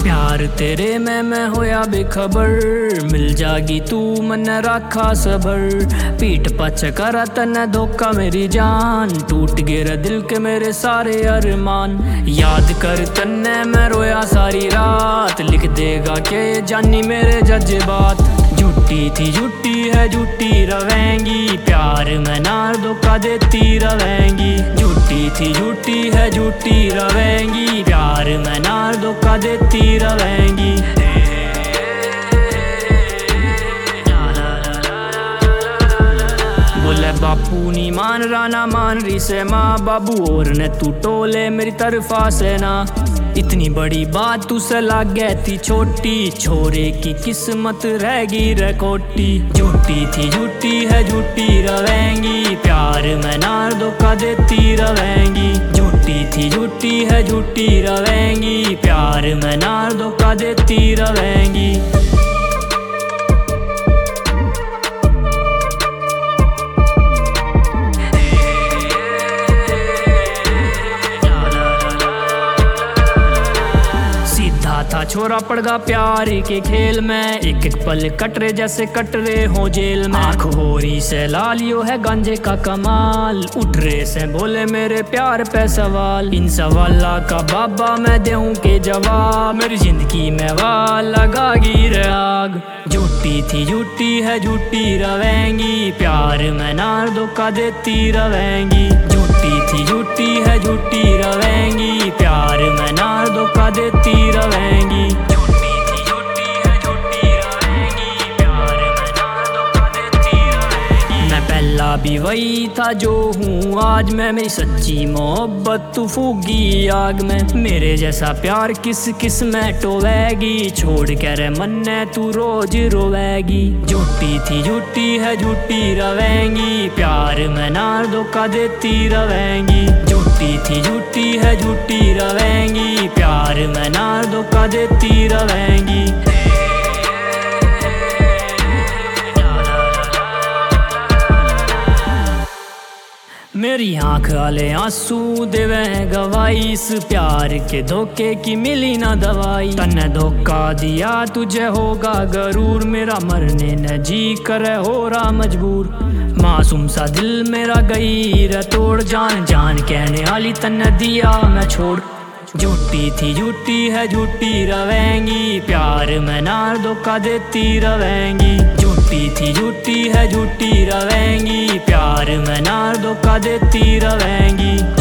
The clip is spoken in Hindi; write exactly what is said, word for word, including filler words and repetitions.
प्यार तेरे में मैं होया बेखबर, मिल जागी तू मन रखा सबर। पीठ पच करा तने धोखा मेरी जान, टूट गिरा दिल के मेरे सारे अरमान। याद कर तन्ने मैं रोया सारी रात, लिख देगा के जानी मेरे जज्बात। झूठी थी झूठी है झूठी रवेंगी, प्यार में नार धोखा देती रवेंगी। झूठी थी झूठी है झूठी रवेंगी, प्यार में नार धोखा देती रवेंगी। बोले बापू नी मान राना मान रही से माँ बाबू, और ने तू टोले मेरी तरफा से ना। इतनी बड़ी बात तुसे लाग गई थी छोटी, छोरे की किस्मत रहेगी रे खोटी। झूठी थी झूठी है झूठी रवेंगी, प्यार में नार धोखा देती रवेंगी। झूठी थी झूठी है झूठी रवेंगी, प्यार में नार धोखा देती रवेंगी। था छोरा पड़ गा प्यार के खेल में, एक एक पल कटरे जैसे कटरे हो जेल में। आँख हो रही से लालियो है गांजे का कमाल, उठ रहे से बोले मेरे प्यार पे सवाल। इन सवाला का बाबा मैं देऊं के जवाब, मेरी जिंदगी में वाल लगागी रे आग। झूठी थी झूठी है झूठी रवेंगी, प्यार में नार धोखा देती रवेंगी। झूठी थी झूठी है झूठी रवेंगी, प्यार में नार धोखा देती रवेंगी। झूठी थी झूठी है झूठी रवेंगी, प्यार में नार धोखा देती रवेंगी। मैं पहला भी वही था जो हूँ आज मैं, मेरी सच्ची मोहब्बत तू फूगी आग में। मेरे जैसा प्यार किस किस में टोवेगी, छोड़ के रे मन्ने तू रोज रोवेगी। झूठी थी झूठी है झूठी रवेंगी, प्यार में नार धोखा देती रवेंगी। झूठी थी झूठी है झूठी रवेंगी, प्यार में नार धोखा देती रवेंगी। मेरी आँख वाले आंसू देवे गवाई, इस प्यार के धोखे की मिली ना दवाई। तन्ने धोखा दिया तुझे होगा गरूर, मेरा मरने न जी करे हो रहा मजबूर। मासूम सा दिल मेरा गई रे तोड़, जान जान कहने वाली तन्ने दिया मैं छोड़। झूठी थी झूठी है झूठी रवेंगी, प्यार में नार धोखा देती रवेंगी। झूठी थी झूठी है झूठी रवेंगी, प्यार में नार धोखा देती रवेंगी।